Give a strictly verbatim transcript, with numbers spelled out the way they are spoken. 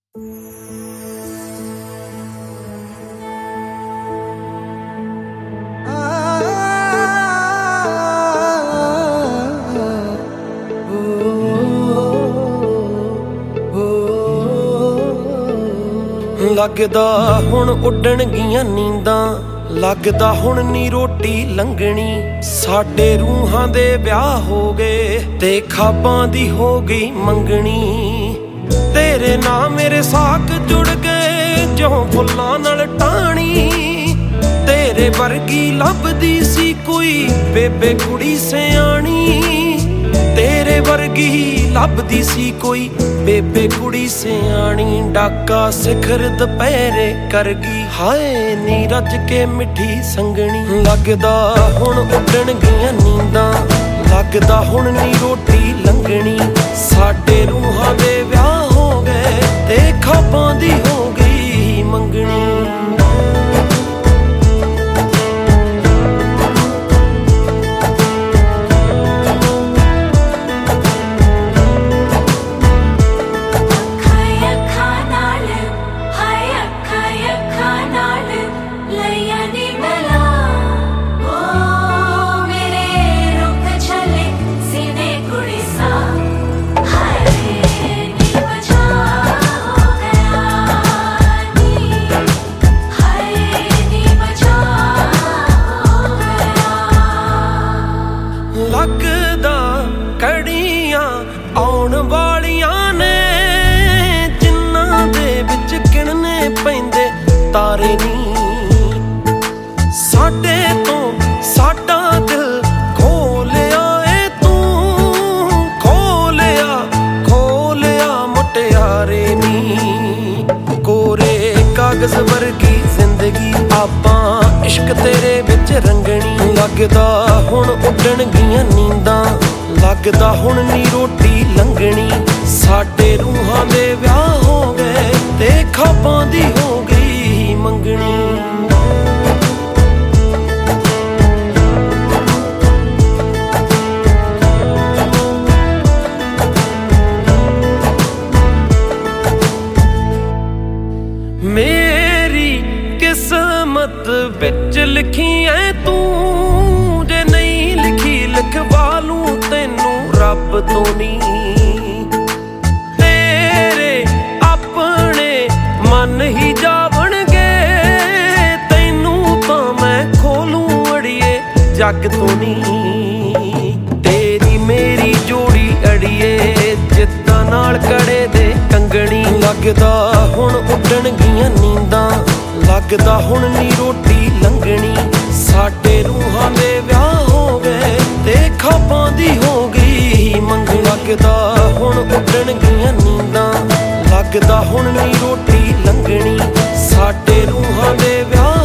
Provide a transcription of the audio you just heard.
लगदा हुण उड्डणगियां नींदां, लगदा हुण नी रोटी लंघणी। साडे रूहां दे ब्याह हो गए ते खाबां दी हो गई मंगणी। तेरे नाल मेरे साक जुड़ गए ज्यों फुल्लां नाल टाणी। तेरे वर्गी लभदी सी कोई बेबे कुड़ी सियाणी। तेरे वर्गी लभदी सी कोई बेबे कुड़ी सियाणी। डाका सिखर दुपहरे कर गई हाय नी रज के मिठी संगणी। लगदा हुण उड्डणगियां नींदां, लगदा हुण नी रोटी लंघणी। साडे रूहां दे ब्याह हो गए ते खाबां दी हो गई मंगणी। लगदा कड़ियां आउण वालियां ने जिन्हां दे विच गिणने पैंदे तारे नी। साडे तो साडा दिल खोलिया ए तू, खोलिया खोलिया मुटियारे नी। कोरे कागज वर्गी जिंदगी आपां इश्क तेरे विच रंगणी। लगदा हुण उड्डणगियां नींदां, लगदा हुण नी रोटी लंघणी। साडे रूहां दे ब्याह हो गए ते खाबां दी हो गई मंगणी। मेरी किस्मत विच लिखी ऐ तू, जे नहीं लिखी लिखवा लूं तैनू रब तो नी। तेरे अपने मन ही जावणगे तैनू तां मैं खोलूं अड़िए जग तो नी। तेरी मेरी जोड़ी अड़िए जिद्दां नाल कड़े दे कंगणी। लगदा हुण उड्डणगियां नींदां, लगदा हुण नी रोटी लंघणी। साडे रूहां दे ब्याह हो गए ते खाबां दी हो गई मंगणी। लगदा हुण उड्डणगियां नींदां, लगदा हुण नी रोटी लंघणी। साडे रूहां दे ब्याह